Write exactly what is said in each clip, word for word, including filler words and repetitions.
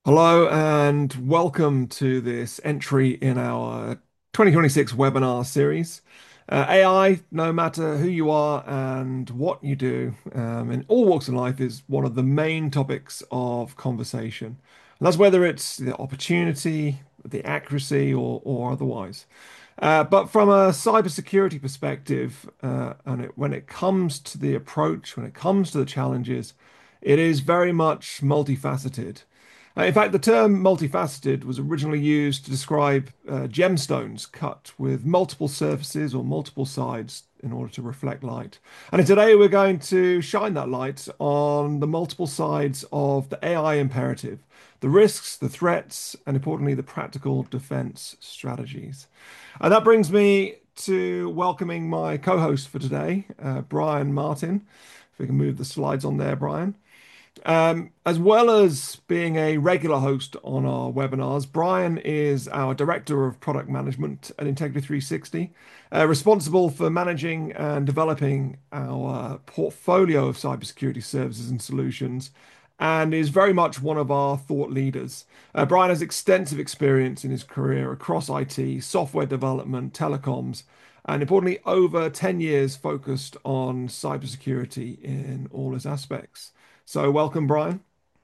Hello and welcome to this entry in our twenty twenty-six webinar series. Uh, A I, no matter who you are and what you do, um, in all walks of life, is one of the main topics of conversation. And that's whether it's the opportunity, the accuracy, or, or otherwise. Uh, but from a cybersecurity perspective, uh, and it, when it comes to the approach, when it comes to the challenges, it is very much multifaceted. Uh, in fact, the term multifaceted was originally used to describe uh, gemstones cut with multiple surfaces or multiple sides in order to reflect light. And today we're going to shine that light on the multiple sides of the A I imperative, the risks, the threats, and importantly, the practical defense strategies. And that brings me to welcoming my co-host for today, uh, Brian Martin. If we can move the slides on there, Brian. Um, as well as being a regular host on our webinars, Brian is our Director of Product Management at Integrity three sixty, uh, responsible for managing and developing our portfolio of cybersecurity services and solutions, and is very much one of our thought leaders. Uh, Brian has extensive experience in his career across I T, software development, telecoms, and importantly, over ten years focused on cybersecurity in all its aspects. So, welcome, Brian.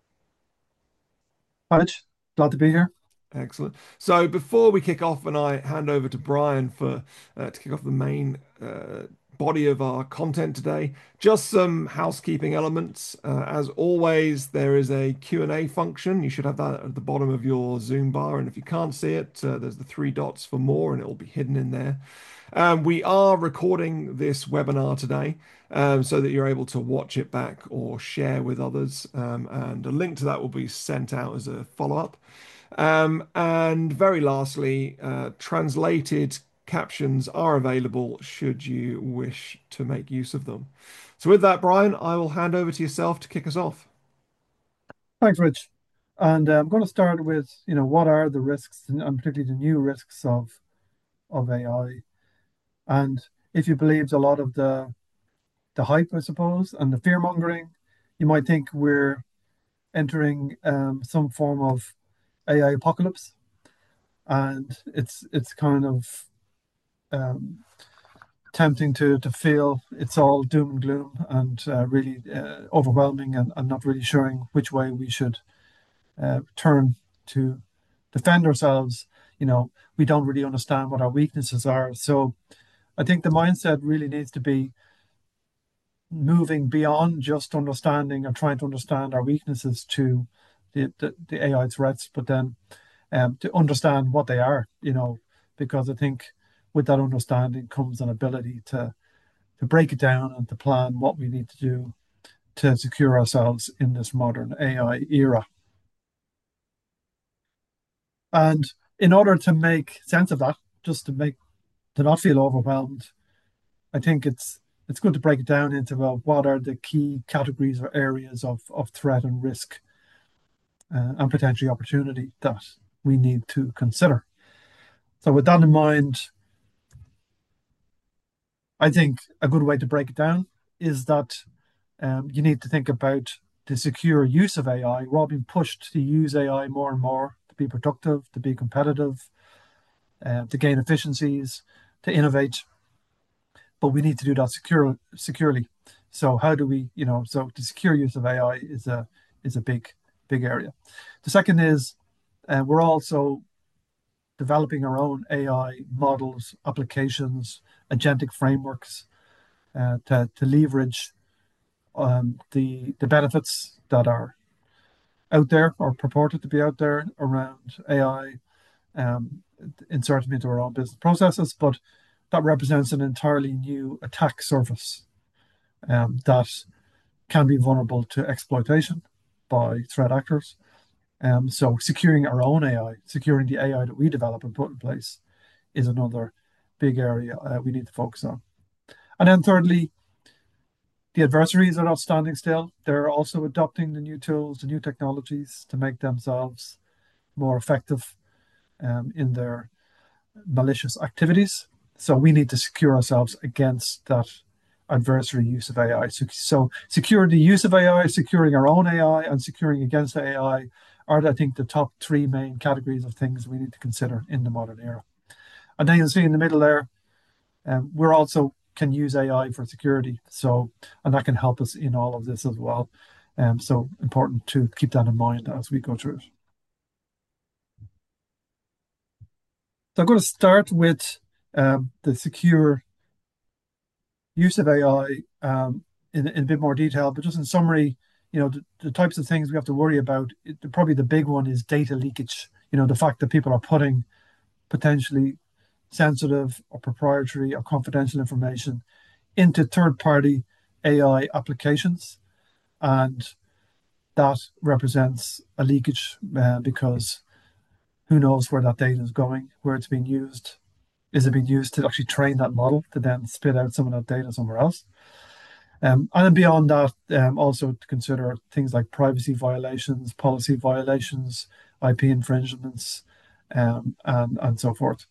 Hi, Rich. Glad to be here. Excellent. So, before we kick off and I hand over to Brian for uh, to kick off the main uh, body of our content today, just some housekeeping elements. Uh, as always, there is a Q and A function. You should have that at the bottom of your Zoom bar, and if you can't see it, uh, there's the three dots for more, and it will be hidden in there. Um, we are recording this webinar today, um, so that you're able to watch it back or share with others. Um, and a link to that will be sent out as a follow-up. Um, and very lastly, uh, translated captions are available should you wish to make use of them. So with that, Brian, I will hand over to yourself to kick us off. Thanks, Rich. And uh, I'm going to start with, you know, what are the risks, and and particularly the new risks of of A I. And if you believed a lot of the the hype, I suppose, and the fear mongering, you might think we're entering um, some form of A I apocalypse, and it's it's kind of um, tempting to to feel it's all doom and gloom and uh, really uh, overwhelming, and, and not really showing which way we should uh, turn to defend ourselves. You know, we don't really understand what our weaknesses are. So I think the mindset really needs to be moving beyond just understanding or trying to understand our weaknesses to the, the, the A I threats, but then um, to understand what they are, you know, because I think with that understanding comes an ability to to break it down and to plan what we need to do to secure ourselves in this modern A I era. And in order to make sense of that, just to make to not feel overwhelmed, I think it's it's good to break it down into, well, what are the key categories or areas of, of threat and risk uh, and potentially opportunity that we need to consider. So with that in mind, I think a good way to break it down is that um, you need to think about the secure use of A I. We're all being pushed to use A I more and more to be productive, to be competitive, uh, to gain efficiencies, to innovate. But we need to do that secure, securely. So how do we, you know, so the secure use of A I is a is a big big area. The second is uh, we're also developing our own A I models, applications, agentic frameworks uh, to to leverage um, the the benefits that are out there or purported to be out there around A I, um, insert them into our own business processes, but that represents an entirely new attack surface um, that can be vulnerable to exploitation by threat actors. Um, so securing our own A I, securing the A I that we develop and put in place is another big area uh, we need to focus on. And then thirdly, the adversaries are not standing still. They're also adopting the new tools, the new technologies to make themselves more effective um, in their malicious activities. So we need to secure ourselves against that adversary use of A I. So, so securing the use of A I, securing our own A I, and securing against A I are, I think, the top three main categories of things we need to consider in the modern era. And then you'll see in the middle there, um, we're also can use A I for security. So, and that can help us in all of this as well. Um, so important to keep that in mind as we go through it. So I'm going to start with um, the secure use of A I um, in, in a bit more detail, but just in summary, you know, the, the types of things we have to worry about, it, probably the big one is data leakage. You know, the fact that people are putting potentially sensitive or proprietary or confidential information into third-party A I applications, and that represents a leakage uh, because who knows where that data is going, where it's being used. Is it being used to actually train that model to then spit out some of that data somewhere else? Um, and then beyond that, um, also to consider things like privacy violations, policy violations, I P infringements, um, and, and so forth.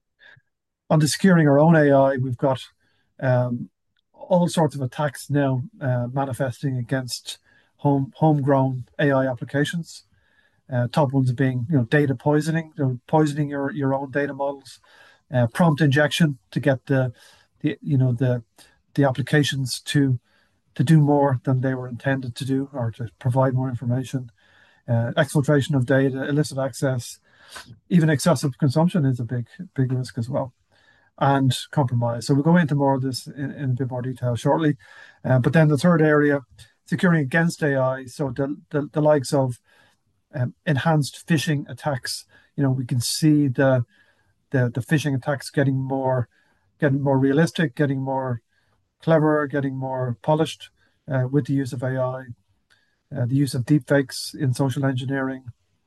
On to securing our own A I, we've got um, all sorts of attacks now uh, manifesting against home homegrown A I applications. Uh, top ones being, you know, data poisoning, you know, poisoning your, your own data models, uh, prompt injection to get the, the you know the the applications to to do more than they were intended to do or to provide more information, uh, exfiltration of data, illicit access, even excessive consumption is a big big risk as well, and compromise. So we'll go into more of this in, in a bit more detail shortly. Uh, but then the third area, securing against A I, so the the, the likes of um, enhanced phishing attacks. You know, we can see the the the phishing attacks getting more getting more realistic, getting more clever, getting more polished uh, with the use of A I, uh, the use of deepfakes in social engineering,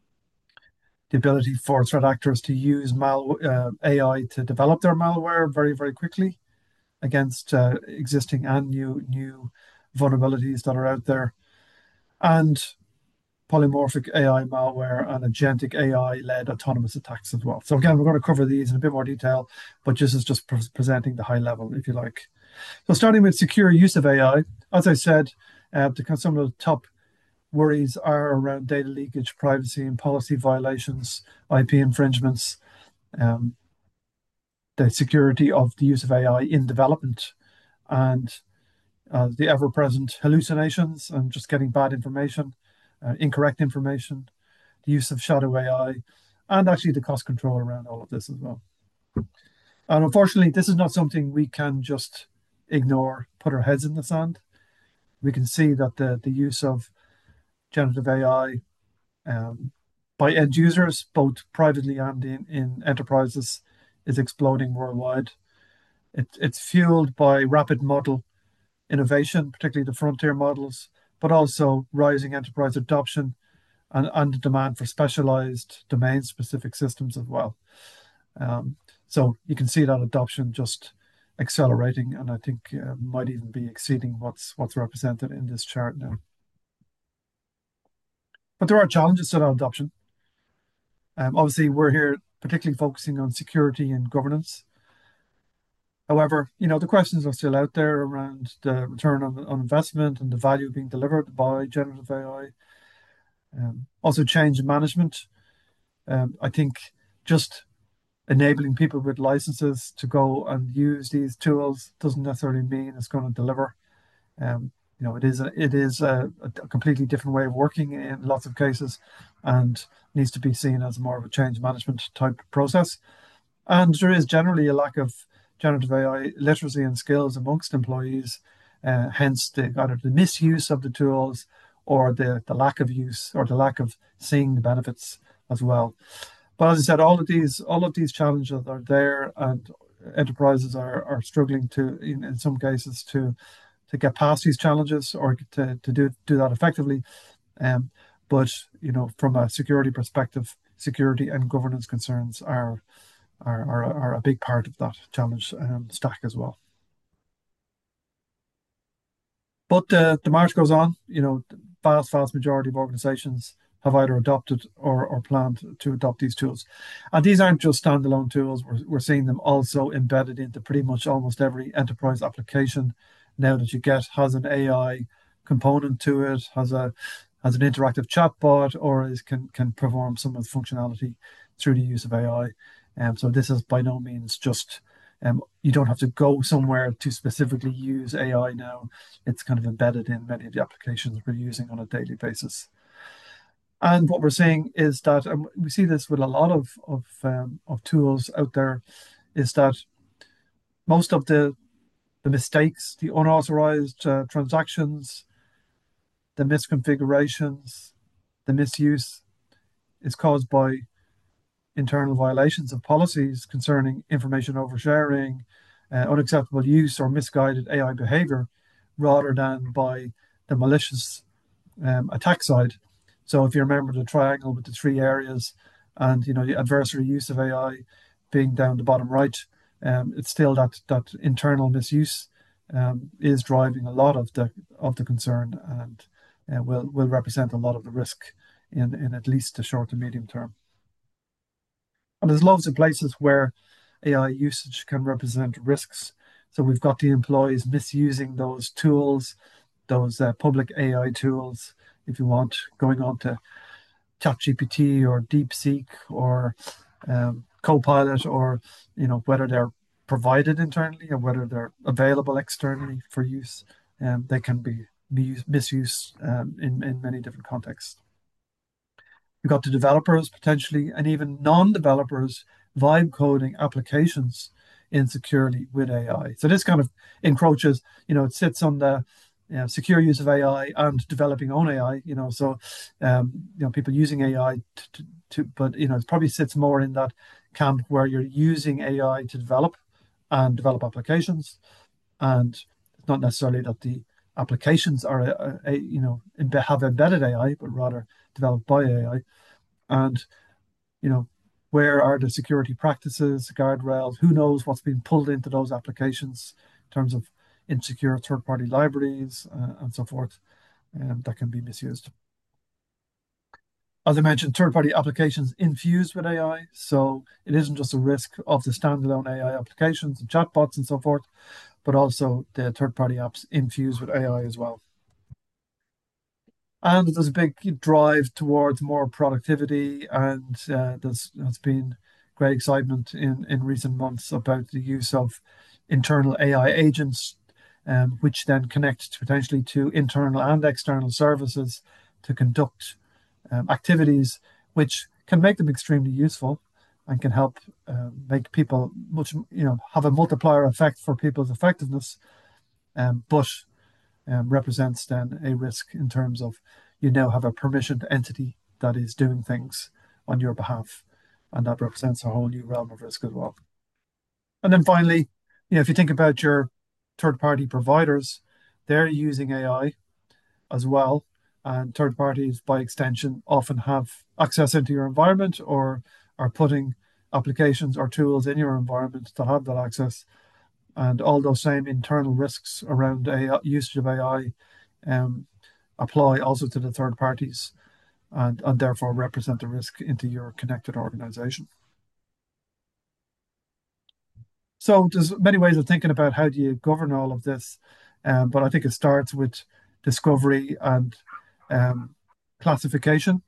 the ability for threat actors to use mal uh, A I to develop their malware very, very quickly against uh, existing and new new vulnerabilities that are out there, and polymorphic A I malware and agentic A I-led autonomous attacks as well. So again, we're going to cover these in a bit more detail, but this is just pre presenting the high level, if you like. So starting with secure use of A I, as I said, uh, the, some of the top worries are around data leakage, privacy and policy violations, I P infringements, um, the security of the use of A I in development, and uh, the ever-present hallucinations and just getting bad information, uh, incorrect information, the use of shadow A I, and actually the cost control around all of this as well. And unfortunately, this is not something we can just ignore, put our heads in the sand. We can see that the, the use of generative A I um, by end users, both privately and in, in enterprises, is exploding worldwide. It, it's fueled by rapid model innovation, particularly the frontier models, but also rising enterprise adoption and, and the demand for specialized domain-specific systems as well. Um, so you can see that adoption just accelerating, and I think uh, might even be exceeding what's what's represented in this chart now. But there are challenges to that adoption. Um, obviously, we're here particularly focusing on security and governance. However, you know, the questions are still out there around the return on, on investment and the value being delivered by generative A I. Um, also, change management. Um, I think just enabling people with licenses to go and use these tools doesn't necessarily mean it's going to deliver. Um, you know, it is a, it is a, a completely different way of working in lots of cases, and needs to be seen as more of a change management type process. And there is generally a lack of generative A I literacy and skills amongst employees, uh, hence the either the misuse of the tools or the, the lack of use or the lack of seeing the benefits as well. But as I said, all of these all of these challenges are there, and enterprises are are struggling to, in, in some cases, to to get past these challenges or to, to do do that effectively. Um, but you know, from a security perspective, security and governance concerns are are are, are a big part of that challenge um, stack as well. But the the march goes on. You know, the vast vast majority of organizations have either adopted or, or planned to adopt these tools. And these aren't just standalone tools. We're, we're seeing them also embedded into pretty much almost every enterprise application now that you get has an A I component to it, has a as an interactive chatbot or is can can perform some of the functionality through the use of A I. Um, so this is by no means just um, you don't have to go somewhere to specifically use A I now. It's kind of embedded in many of the applications we're using on a daily basis. And what we're seeing is that, and we see this with a lot of of, um, of tools out there, is that most of the the mistakes, the unauthorized uh, transactions, the misconfigurations, the misuse is caused by internal violations of policies concerning information oversharing, uh, unacceptable use, or misguided A I behavior, rather than by the malicious um, attack side. So if you remember the triangle with the three areas and you know the adversary use of A I being down the bottom right, um, it's still that that internal misuse um, is driving a lot of the of the concern and uh, will will represent a lot of the risk in in at least the short to medium term. And there's loads of places where A I usage can represent risks. So we've got the employees misusing those tools, those uh, public A I tools, if you want, going on to ChatGPT or DeepSeek or um, Copilot, or you know whether they're provided internally or whether they're available externally for use. Um, they can be misused um, in in many different contexts. You've got the developers potentially, and even non-developers vibe coding applications insecurely with A I. So this kind of encroaches, you know, it sits on the you know, secure use of A I and developing own A I. You know, so um, you know people using A I to, to, to, but you know, it probably sits more in that camp where you're using A I to develop and develop applications, and it's not necessarily that the applications are a, a, a you know have embedded A I, but rather developed by A I. And you know, where are the security practices, guardrails? Who knows what's being pulled into those applications in terms of insecure third-party libraries uh, and so forth, um, that can be misused. As I mentioned, third-party applications infused with A I. So it isn't just a risk of the standalone A I applications and chatbots and so forth, but also the third-party apps infused with A I as well. And there's a big drive towards more productivity, and uh, there's has been great excitement in, in recent months about the use of internal A I agents, um, which then connect potentially to internal and external services to conduct um, activities which can make them extremely useful and can help uh, make people much, you know, have a multiplier effect for people's effectiveness, um, but um, represents then a risk in terms of you now have a permissioned entity that is doing things on your behalf, and that represents a whole new realm of risk as well. And then finally, you know, if you think about your third-party providers, they're using A I as well, and third parties, by extension, often have access into your environment or are putting applications or tools in your environment that have that access. And all those same internal risks around A I, usage of A I um, apply also to the third parties and, and therefore represent a risk into your connected organization. So there's many ways of thinking about how do you govern all of this, um, but I think it starts with discovery and um, classification.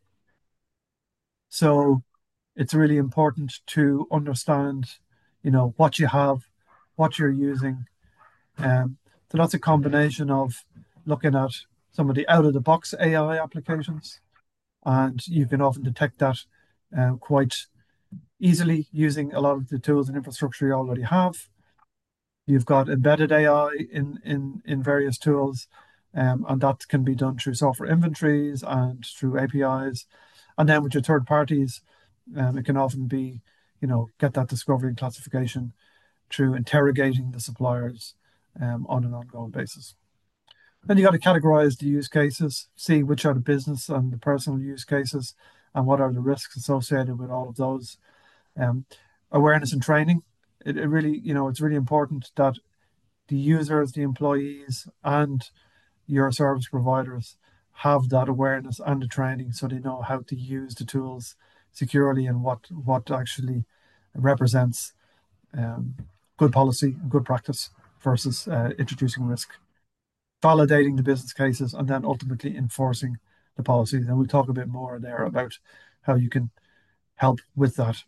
So it's really important to understand, you know, what you have, what you're using. Um, so that's a combination of looking at some of the out-of-the-box A I applications, and you can often detect that um, quite easily using a lot of the tools and infrastructure you already have. You've got embedded A I in in in various tools, um, and that can be done through software inventories and through A P Is. And then with your third parties, um, it can often be, you know, get that discovery and classification through interrogating the suppliers um, on an ongoing basis. Then you got to categorize the use cases, see which are the business and the personal use cases, and what are the risks associated with all of those. Um, awareness and training. It, it really, you know, it's really important that the users, the employees, and your service providers have that awareness and the training so they know how to use the tools securely and what what actually represents um, good policy and good practice versus uh, introducing risk, validating the business cases, and then ultimately enforcing the policies. And we'll talk a bit more there about how you can help with that.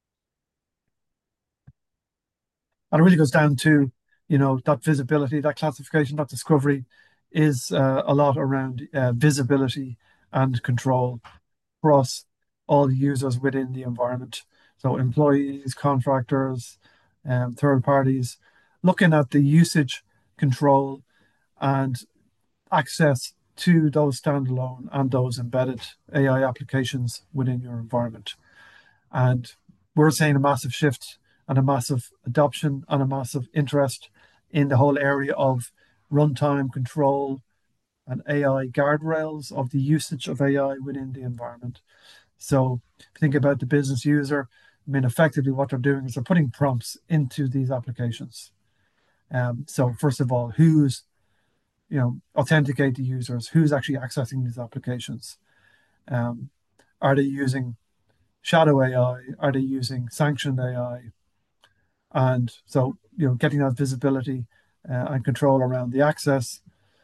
And it really goes down to, you know, that visibility, that classification, that discovery is uh, a lot around uh, visibility and control across all the users within the environment. So employees, contractors, um, third parties, looking at the usage control and access to those standalone and those embedded A I applications within your environment. And we're seeing a massive shift and a massive adoption and a massive interest in the whole area of runtime control and A I guardrails of the usage of A I within the environment. So if you think about the business user, I mean, effectively what they're doing is they're putting prompts into these applications. Um, so first of all, who's, you know, authenticate the users, who's actually accessing these applications? Um, are they using shadow A I? Are they using sanctioned A I? And so, you know, getting that visibility uh, and control around the access,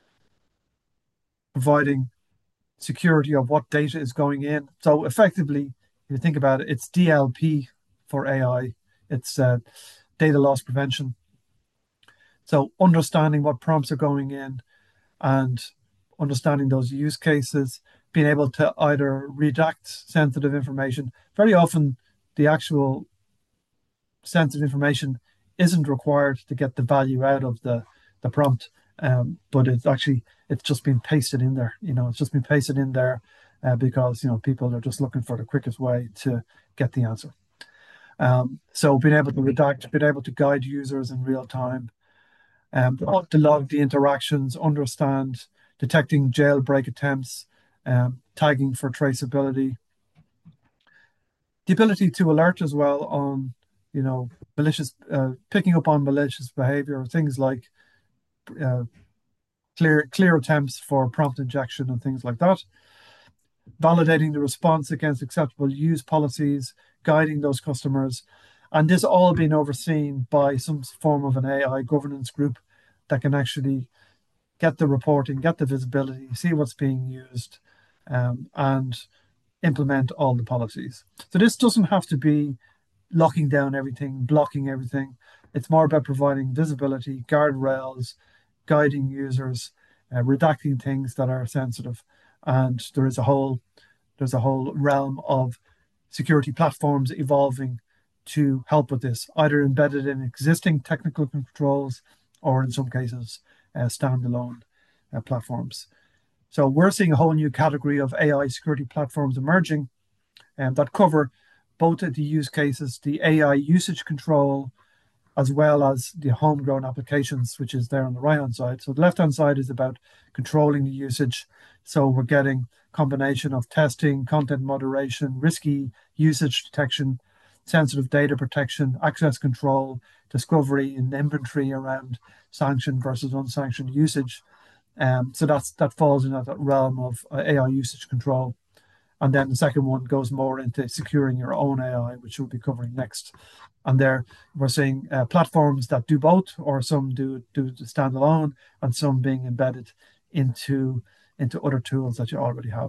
providing security of what data is going in. So effectively, if you think about it, it's D L P for A I. It's uh, data loss prevention. So understanding what prompts are going in and understanding those use cases, being able to either redact sensitive information. Very often, the actual sensitive information isn't required to get the value out of the, the prompt, um, but it's actually it's just been pasted in there. You know, it's just been pasted in there uh, because you know people are just looking for the quickest way to get the answer. Um, so being able to redact, being able to guide users in real time, um, to log the interactions, understand, detecting jailbreak attempts, um, tagging for traceability, the ability to alert as well on, you know, malicious, uh, picking up on malicious behavior, things like uh, clear clear attempts for prompt injection and things like that, validating the response against acceptable use policies, guiding those customers, and this all being overseen by some form of an A I governance group that can actually get the reporting, get the visibility, see what's being used, um, and implement all the policies. So this doesn't have to be locking down everything, blocking everything. It's more about providing visibility, guardrails, guiding users, uh, redacting things that are sensitive. And there is a whole there's a whole realm of security platforms evolving to help with this, either embedded in existing technical controls or in some cases uh, standalone uh, platforms. So we're seeing a whole new category of A I security platforms emerging um, that cover both the use cases, the A I usage control, as well as the homegrown applications, which is there on the right-hand side. So the left-hand side is about controlling the usage. So we're getting a combination of testing, content moderation, risky usage detection, sensitive data protection, access control, discovery and inventory around sanctioned versus unsanctioned usage. Um, so that's that falls in that realm of uh, A I usage control. And then the second one goes more into securing your own A I, which we'll be covering next. And there we're seeing uh, platforms that do both, or some do do standalone, and some being embedded into into other tools that you already have.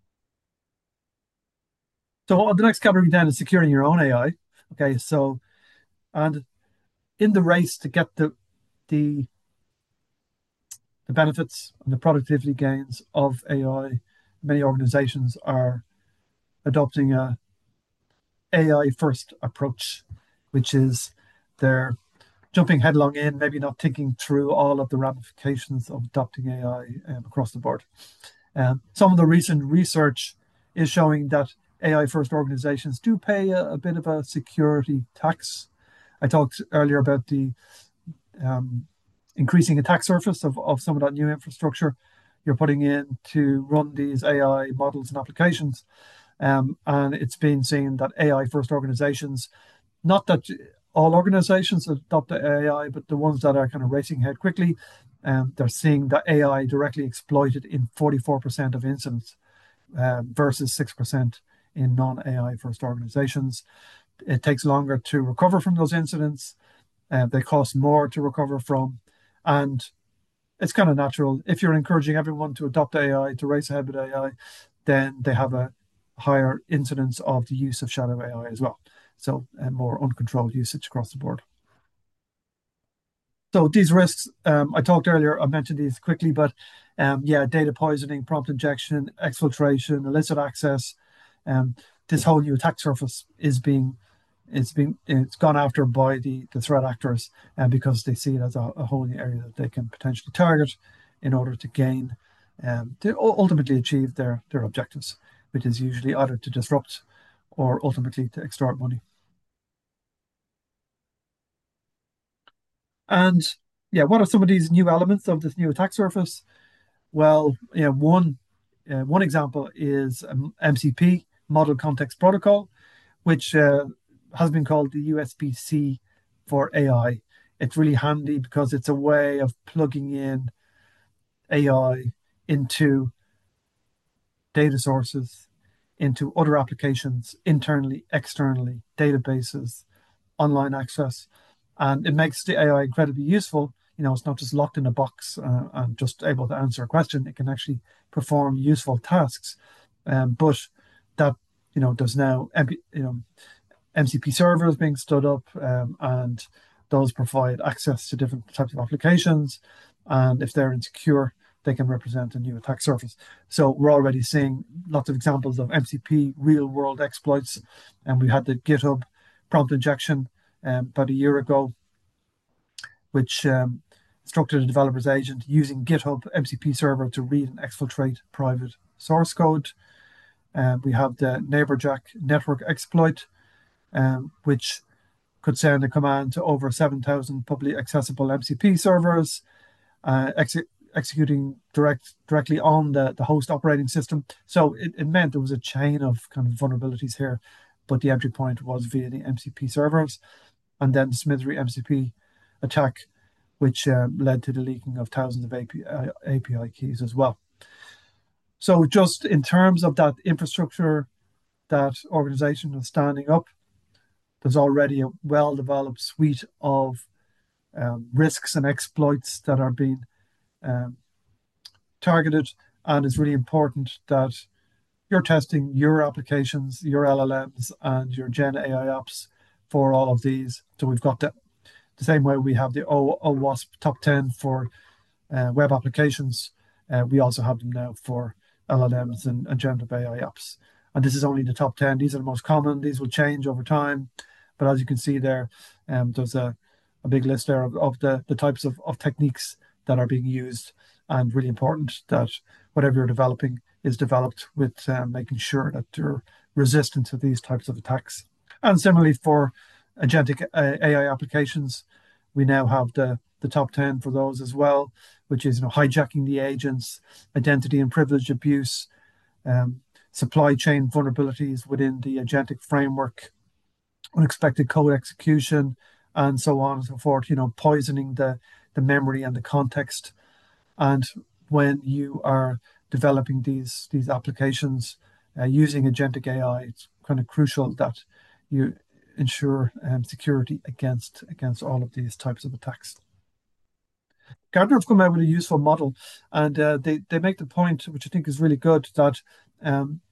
So the next category then is securing your own A I. Okay, so and in the race to get the the the benefits and the productivity gains of A I, many organizations are adopting a A I first approach, which is they're jumping headlong in, maybe not thinking through all of the ramifications of adopting A I um, across the board. Um, some of the recent research is showing that A I first organizations do pay a, a bit of a security tax. I talked earlier about the um, increasing attack surface of, of some of that new infrastructure you're putting in to run these A I models and applications. Um, and it's been seen that A I first organizations, not that all organizations adopt the A I, but the ones that are kind of racing ahead quickly, um, they're seeing that A I directly exploited in forty-four percent of incidents uh, versus six percent in non-A I first organizations. It takes longer to recover from those incidents. Uh, they cost more to recover from. And it's kind of natural. If you're encouraging everyone to adopt A I, to race ahead with A I, then they have a higher incidence of the use of shadow A I as well. So, uh, more uncontrolled usage across the board. So these risks, um, I talked earlier, I mentioned these quickly, but um, yeah, data poisoning, prompt injection, exfiltration, illicit access. Um, this whole new attack surface is being it's being it's gone after by the the threat actors, uh, because they see it as a, a whole new area that they can potentially target in order to gain um, to ultimately achieve their their objectives, which is usually either to disrupt or ultimately to extort money. And yeah, what are some of these new elements of this new attack surface? Well, yeah, one uh, one example is um, M C P, Model Context Protocol, which uh, has been called the U S B C for A I. It's really handy because it's a way of plugging in A I into data sources, into other applications, internally, externally, databases, online access, and it makes the A I incredibly useful. You know, it's not just locked in a box uh, and just able to answer a question. It can actually perform useful tasks. Um, but that, you know, there's now you know M C P servers being stood up, um, and those provide access to different types of applications. And if they're insecure, they can represent a new attack surface. So we're already seeing lots of examples of M C P real world exploits. And we had the GitHub prompt injection um, about a year ago, which um, instructed a developer's agent using GitHub M C P server to read and exfiltrate private source code. Um, we have the NeighborJack network exploit, um, which could send a command to over seven thousand publicly accessible M C P servers, uh, ex- executing direct directly on the, the host operating system. So it, it meant there was a chain of kind of vulnerabilities here, but the entry point was via the M C P servers. And then the Smithery M C P attack, which um, led to the leaking of thousands of A P I, A P I keys as well. So just in terms of that infrastructure that organization is standing up, there's already a well-developed suite of um, risks and exploits that are being um, targeted, and it's really important that you're testing your applications, your L L Ms, and your Gen A I apps for all of these. So we've got the, the same way we have the o, OWASP top ten for uh, web applications. Uh, we also have them now for L L Ms and, and generative A I apps. And this is only the top ten. These are the most common. These will change over time. But as you can see there, um, there's a, a big list there of, of the, the types of, of techniques that are being used, and really important that whatever you're developing is developed with um, making sure that you're resistant to these types of attacks. And similarly for agentic A I applications, we now have the, the top ten for those as well, which is you know hijacking the agents, identity and privilege abuse, um, supply chain vulnerabilities within the agentic framework, unexpected code execution, and so on and so forth, you know, poisoning the, the memory and the context. And when you are developing these, these applications uh, using agentic A I, it's kind of crucial that you ensure um, security against, against all of these types of attacks. Gartner have come out with a useful model, and uh, they, they make the point, which I think is really good, that um,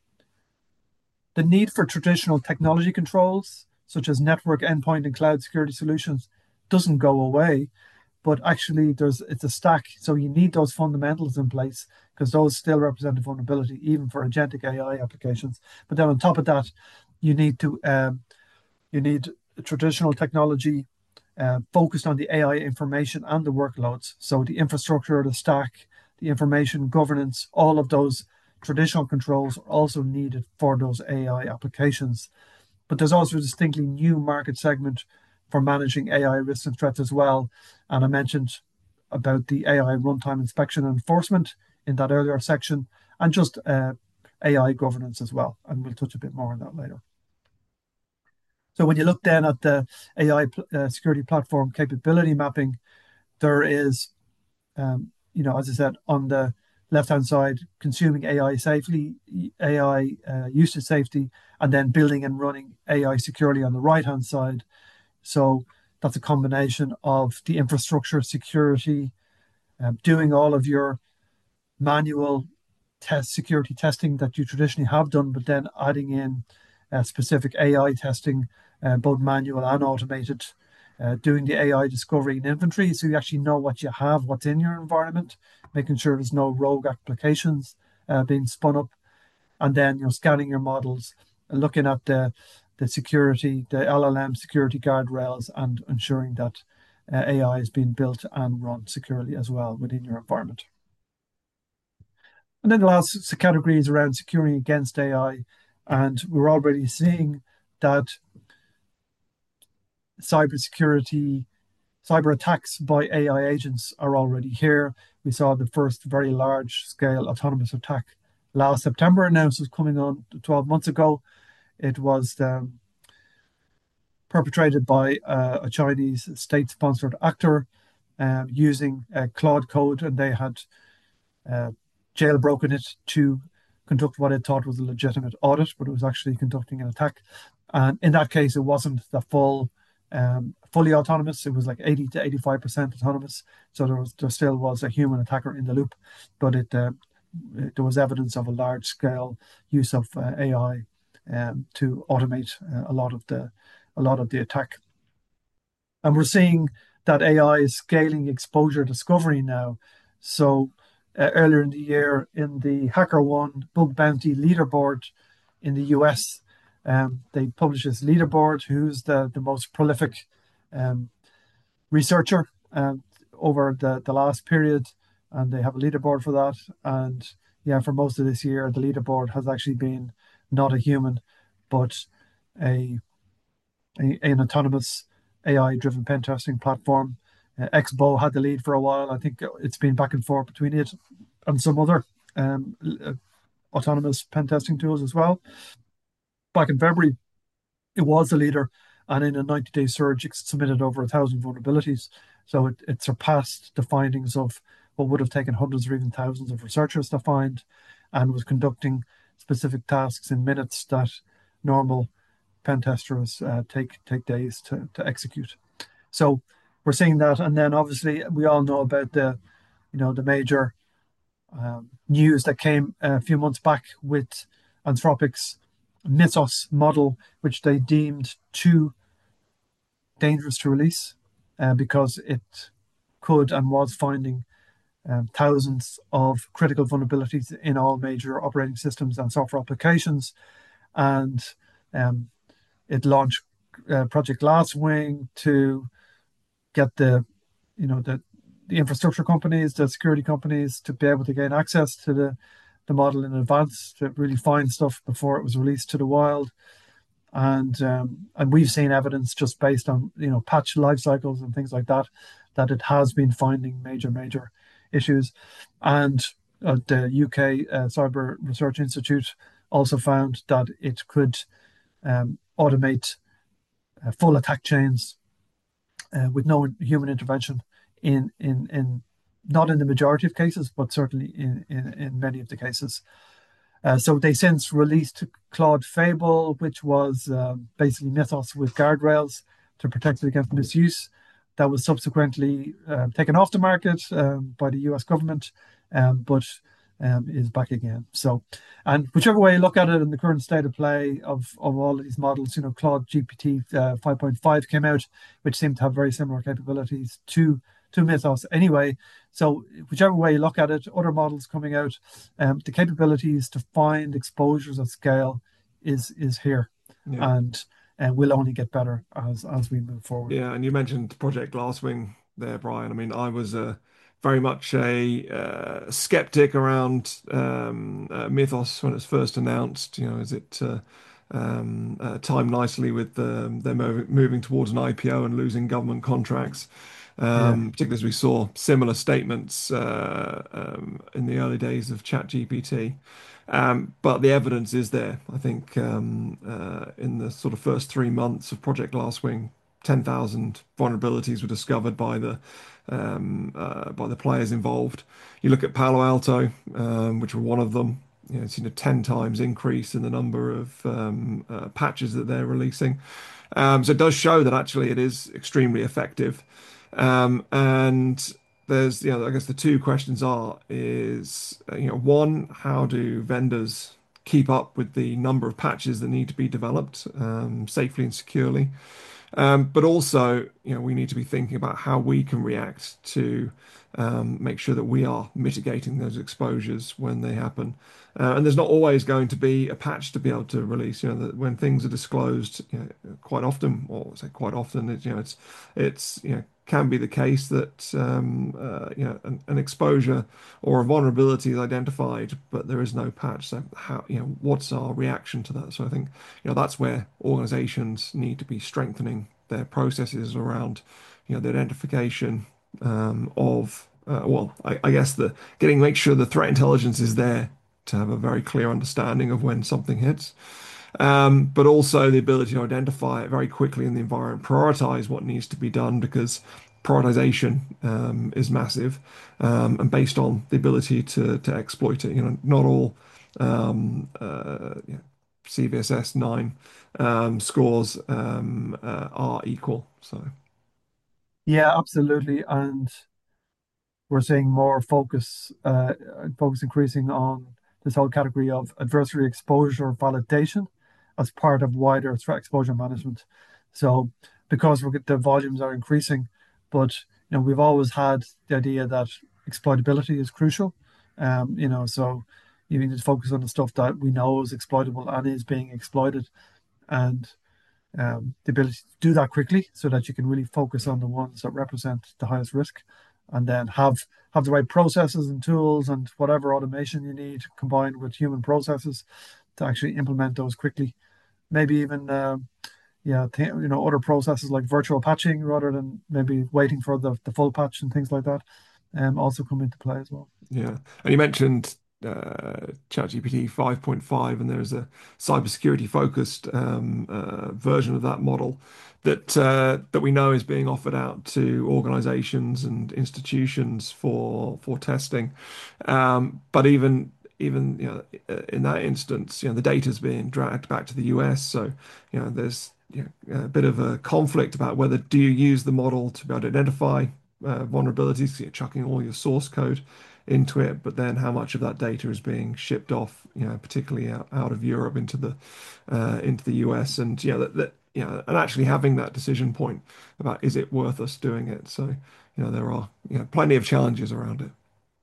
the need for traditional technology controls, such as network, endpoint, and cloud security solutions, doesn't go away, but actually there's it's a stack. So you need those fundamentals in place because those still represent a vulnerability, even for agentic A I applications. But then on top of that, you need to um, you need traditional technology uh, focused on the A I information and the workloads. So the infrastructure, the stack, the information governance, all of those traditional controls are also needed for those A I applications. But there's also a distinctly new market segment for managing A I risks and threats as well. And I mentioned about the A I runtime inspection and enforcement in that earlier section, and just uh, A I governance as well. And we'll touch a bit more on that later. So when you look then at the A I uh, security platform capability mapping, there is, um, you know, as I said, on the left-hand side, consuming A I safely, A I uh, usage safety, and then building and running A I securely on the right-hand side. So that's a combination of the infrastructure security, um, doing all of your manual test security testing that you traditionally have done, but then adding in uh, specific A I testing, uh, both manual and automated, uh, doing the A I discovery and inventory so you actually know what you have, what's in your environment, making sure there's no rogue applications uh, being spun up, and then you know scanning your models, looking at the the security, the L L M security guardrails, and ensuring that uh, A I is being built and run securely as well within your environment. And then the last category is around securing against A I. And we're already seeing that cybersecurity, cyber attacks by A I agents are already here. We saw the first very large scale autonomous attack last September announced was coming on twelve months ago. It was um, perpetrated by uh, a Chinese state sponsored actor uh, using uh, Claude Code, and they had uh, jailbroken it to conduct what it thought was a legitimate audit, but it was actually conducting an attack. And in that case, it wasn't the full, um, fully autonomous. It was like eighty to eighty-five percent autonomous. So there was there still was a human attacker in the loop, but it, uh, it there was evidence of a large scale use of uh, A I um, to automate uh, a lot of the a lot of the attack. And we're seeing that A I is scaling exposure discovery now. So uh, earlier in the year in the HackerOne Bug Bounty Leaderboard in the U S. Um, they published this leaderboard, who's the, the most prolific um, researcher um, over the, the last period, and they have a leaderboard for that. And yeah, for most of this year, the leaderboard has actually been not a human, but a, a an autonomous A I-driven pen testing platform. Uh, X B O had the lead for a while. I think it's been back and forth between it and some other um, uh, autonomous pen testing tools as well. Back in February, it was the leader, and in a ninety-day surge, it submitted over a thousand vulnerabilities. So it, it surpassed the findings of what would have taken hundreds or even thousands of researchers to find, and was conducting specific tasks in minutes that normal pen testers uh, take take days to, to execute. So we're seeing that, and then obviously we all know about the, you know, the major um, news that came a few months back with Anthropic's Mythos model, which they deemed too dangerous to release uh, because it could and was finding um, thousands of critical vulnerabilities in all major operating systems and software applications. And um, it launched uh, Project Glasswing to get the, you know, the the infrastructure companies, the security companies to be able to gain access to the the model in advance to really find stuff before it was released to the wild. And um, and we've seen evidence just based on you know patch life cycles and things like that that it has been finding major major issues. And uh, the U K uh, Cyber Research Institute also found that it could um, automate uh, full attack chains uh, with no human intervention in in in not in the majority of cases, but certainly in in, in many of the cases. Uh, so they since released Claude Fable, which was um, basically Mythos with guardrails to protect it against misuse. That was subsequently uh, taken off the market um, by the U S government, um, but um, is back again. So, and whichever way you look at it in the current state of play of, of all of these models, you know, Claude G P T uh, five point five came out, which seemed to have very similar capabilities to to Mythos anyway. So whichever way you look at it, other models coming out, um, the capabilities to find exposures at scale is is here, Yeah. and uh, will only get better as as we move forward. Yeah, and you mentioned Project Glasswing there, Brian. I mean, I was uh, very much a uh, skeptic around um, uh, Mythos when it was first announced. You know, is it uh, um, uh, timed nicely with um, them mov moving towards an I P O and losing government contracts? Yeah, Um, particularly as we saw similar statements uh, um, in the early days of ChatGPT. Um, but the evidence is there. I think um, uh, in the sort of first three months of Project Glasswing, ten thousand vulnerabilities were discovered by the um, uh, by the players involved. You look at Palo Alto, um, which were one of them. You know, it's seen a ten times increase in the number of um, uh, patches that they're releasing. Um, so it does show that actually it is extremely effective. Um, and there's, you know, I guess the two questions are is, uh, you know, one, how do vendors keep up with the number of patches that need to be developed um, safely and securely? Um, but also, you know, we need to be thinking about how we can react to um, make sure that we are mitigating those exposures when they happen. Uh, and there's not always going to be a patch to be able to release. You know, that when things are disclosed, you know, quite often, or say quite often, it's, you know, it's it's you know can be the case that um, uh, you know an, an exposure or a vulnerability is identified, but there is no patch. So how you know what's our reaction to that? So I think you know that's where organizations need to be strengthening their processes around you know the identification um, of uh, well I, I guess the getting make sure the threat intelligence is there to have a very clear understanding of when something hits, um, but also the ability to identify it very quickly in the environment, prioritize what needs to be done because prioritization um, is massive um, and based on the ability to to exploit it. You know, not all um, uh, you know, C V S S nine um, scores um, uh, are equal. So Yeah, absolutely. And we're seeing more focus, uh, focus increasing on this whole category of adversary exposure validation as part of wider threat exposure management. So, because we're, the volumes are increasing, but you know we've always had the idea that exploitability is crucial. Um, you know, so you need to focus on the stuff that we know is exploitable and is being exploited, and um, the ability to do that quickly so that you can really focus on the ones that represent the highest risk, and then have have the right processes and tools and whatever automation you need combined with human processes to actually implement those quickly. Maybe even uh, yeah, th- you know, other processes like virtual patching rather than maybe waiting for the, the full patch and things like that um, also come into play as well. yeah, and you mentioned uh, ChatGPT five point five, and there's a cybersecurity focused um, uh, version of that model that uh, that we know is being offered out to organizations and institutions for for testing. Um, but even even you know uh, in that instance, you know the data is being dragged back to the U S, so you know there's you know, a bit of a conflict about whether do you use the model to be able to identify uh, vulnerabilities, 'cause you're chucking all your source code into it, but then how much of that data is being shipped off, you know, particularly out, out of Europe into the uh, into the U S, and you know that, that you know, and actually having that decision point about is it worth us doing it? So you know there are you know plenty of challenges around it.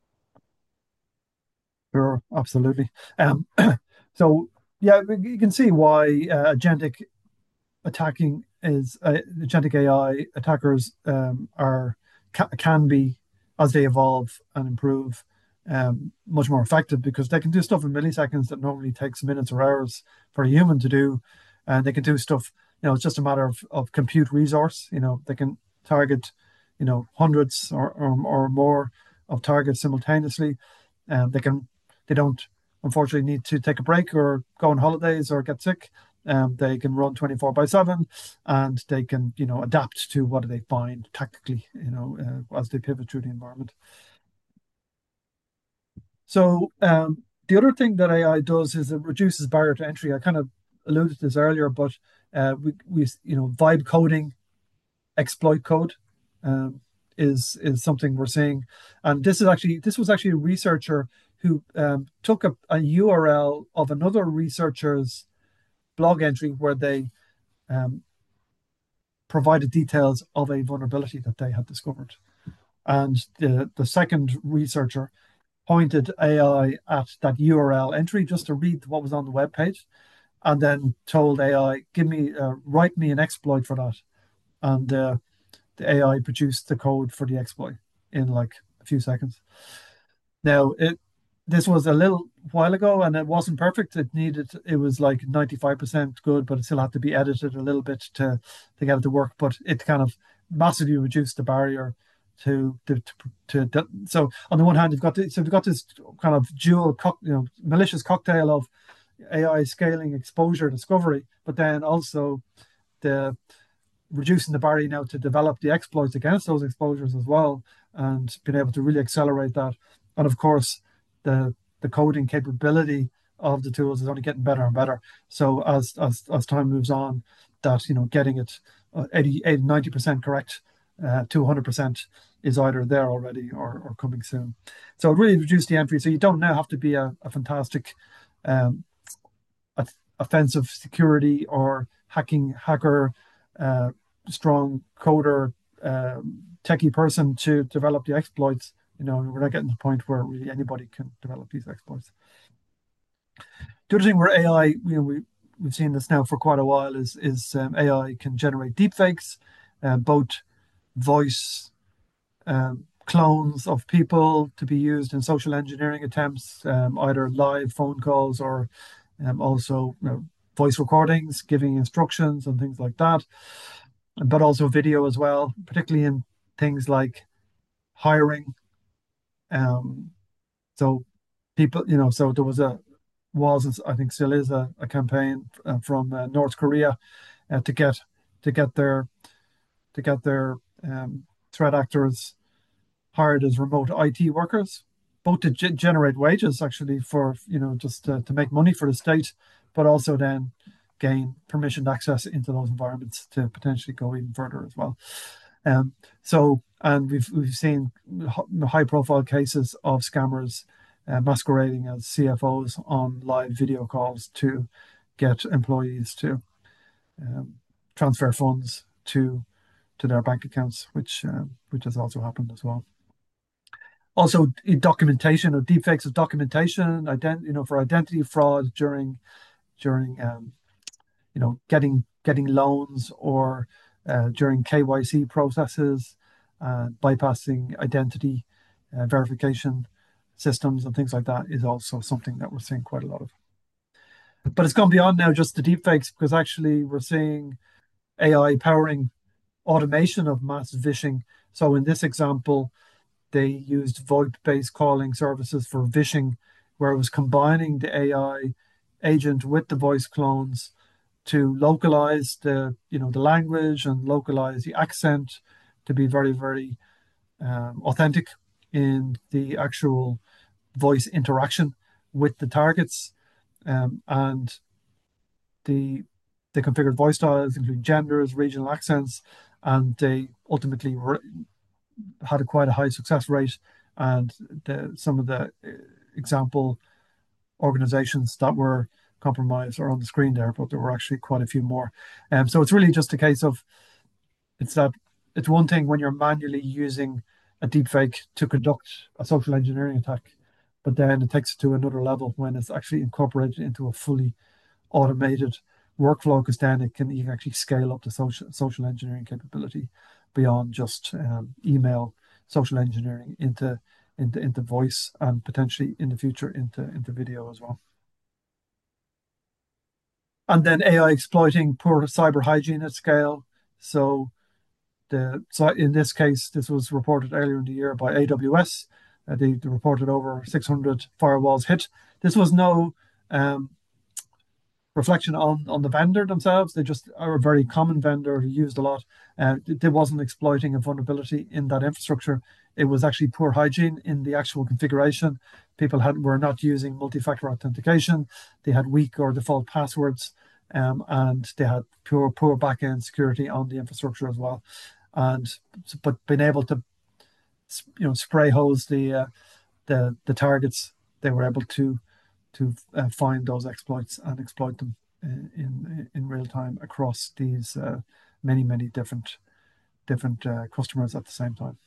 Sure, absolutely. Um, so yeah, you can see why uh, agentic attacking is uh, agentic A I attackers um, are ca can be as they evolve and improve um, much more effective because they can do stuff in milliseconds that normally takes minutes or hours for a human to do, and they can do stuff. You know, it's just a matter of, of compute resource. You know, they can target, you know, hundreds or or, or more of targets simultaneously, and they can they don't unfortunately need to take a break or go on holidays or get sick. Um, they can run twenty-four by seven, and they can, you know, adapt to what do they find tactically, you know, uh, as they pivot through the environment. So um, the other thing that A I does is it reduces barrier to entry. I kind of alluded to this earlier, but uh, we, we, you know, vibe coding, exploit code um, is is something we're seeing, and this is actually this was actually a researcher who um, took a, a U R L of another researcher's blog entry where they um, provided details of a vulnerability that they had discovered. And the, the second researcher pointed A I at that U R L entry just to read what was on the web page, and then told A I, "Give me, uh, write me an exploit for that." And uh, the A I produced the code for the exploit in like a few seconds. Now, it this was a little while ago and it wasn't perfect. It needed it was like ninety-five percent good, but it still had to be edited a little bit to to get it to work. But it kind of massively reduced the barrier to to, to, to so on the one hand you've got this, so you've got this kind of dual co- you know malicious cocktail of A I scaling, exposure, discovery, but then also the reducing the barrier now to develop the exploits against those exposures as well, and being able to really accelerate that. And of course, the the coding capability of the tools is only getting better and better. So as as as time moves on, that you know getting it uh, eighty, eighty, ninety percent correct uh, to one hundred percent is either there already or, or coming soon. So it really reduced the entry. So you don't now have to be a, a fantastic um, offensive security or hacking hacker, uh, strong coder, uh, techie person to develop the exploits. You know, we're not getting to the point where really anybody can develop these exploits. The other thing where A I, you know, we we've seen this now for quite a while is is um, A I can generate deepfakes, uh, both voice um, clones of people to be used in social engineering attempts, um, either live phone calls or um, also you know, voice recordings, giving instructions and things like that, but also video as well, particularly in things like hiring. Um, so people, you know, so there was a was I think still is a, a campaign uh, from uh, North Korea uh, to get to get their to get their um, threat actors hired as remote I T workers, both to ge- generate wages actually for you know just to, to make money for the state, but also then gain permissioned access into those environments to potentially go even further as well. Um, so and we've we've seen high profile cases of scammers uh, masquerading as C F Os on live video calls to get employees to um, transfer funds to to their bank accounts, which um, which has also happened as well. Also, documentation of deepfakes of documentation, ident- you know, for identity fraud during during um, you know getting getting loans or uh, during K Y C processes, uh, bypassing identity uh, verification systems and things like that is also something that we're seeing quite a lot of. But it's gone beyond now just the deepfakes because actually we're seeing A I powering automation of mass vishing. So in this example, they used VoIP-based calling services for vishing, where it was combining the A I agent with the voice clones to localize the you know the language and localize the accent to be very very um, authentic in the actual voice interaction with the targets, um, and the the configured voice styles include genders, regional accents, and they ultimately re- had a quite a high success rate. And the, some of the uh, example organizations that were compromised are on the screen there, but there were actually quite a few more. Um, so it's really just a case of it's that it's one thing when you're manually using a deepfake to conduct a social engineering attack, but then it takes it to another level when it's actually incorporated into a fully automated workflow, because then it can you can actually scale up the social social engineering capability beyond just um, email social engineering into into into voice and potentially in the future into into video as well. And then A I exploiting poor cyber hygiene at scale. So the so in this case, this was reported earlier in the year by A W S. Uh, they, they reported over six hundred firewalls hit. This was no um, reflection on on the vendor themselves. They just are a very common vendor who used a lot. Uh, they wasn't exploiting a vulnerability in that infrastructure. It was actually poor hygiene in the actual configuration. People had were not using multi-factor authentication. They had weak or default passwords, um, and they had poor poor backend security on the infrastructure as well. And but being able to you know spray hose the uh, the the targets, they were able to to uh, find those exploits and exploit them in in, in real time across these uh, many many different different uh, customers at the same time.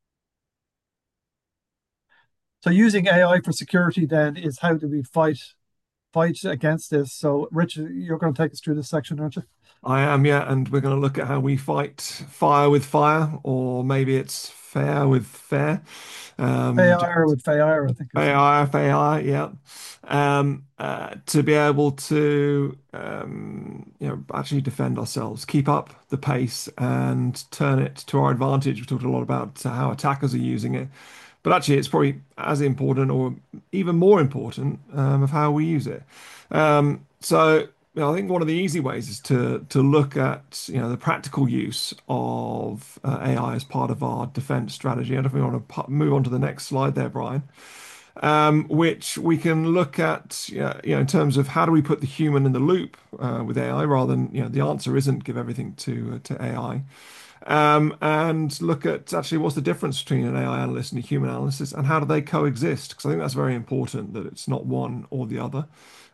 So using A I for security then is how do we fight fight against this? So Rich, you're going to take us through this section, aren't you? I am, yeah, and we're going to look at how we fight fire with fire, or maybe it's fair with fair. Um, A I or with Fair, I think it's in. A I, F A I, yeah. Um, uh, to be able to, um, you know, actually defend ourselves, keep up the pace, and turn it to our advantage. We talked a lot about how attackers are using it, but actually, it's probably as important, or even more important, um, of how we use it. Um, so, you know, I think one of the easy ways is to to look at, you know, the practical use of uh, A I as part of our defense strategy. I don't know if we want to pu- move on to the next slide there, Brian, um, which we can look at, you know, you know, in terms of how do we put the human in the loop uh, with A I rather than, you know, the answer isn't give everything to uh, to A I. um, and look at actually what's the difference between an A I analyst and a human analyst, and how do they coexist? Because I think that's very important that it's not one or the other.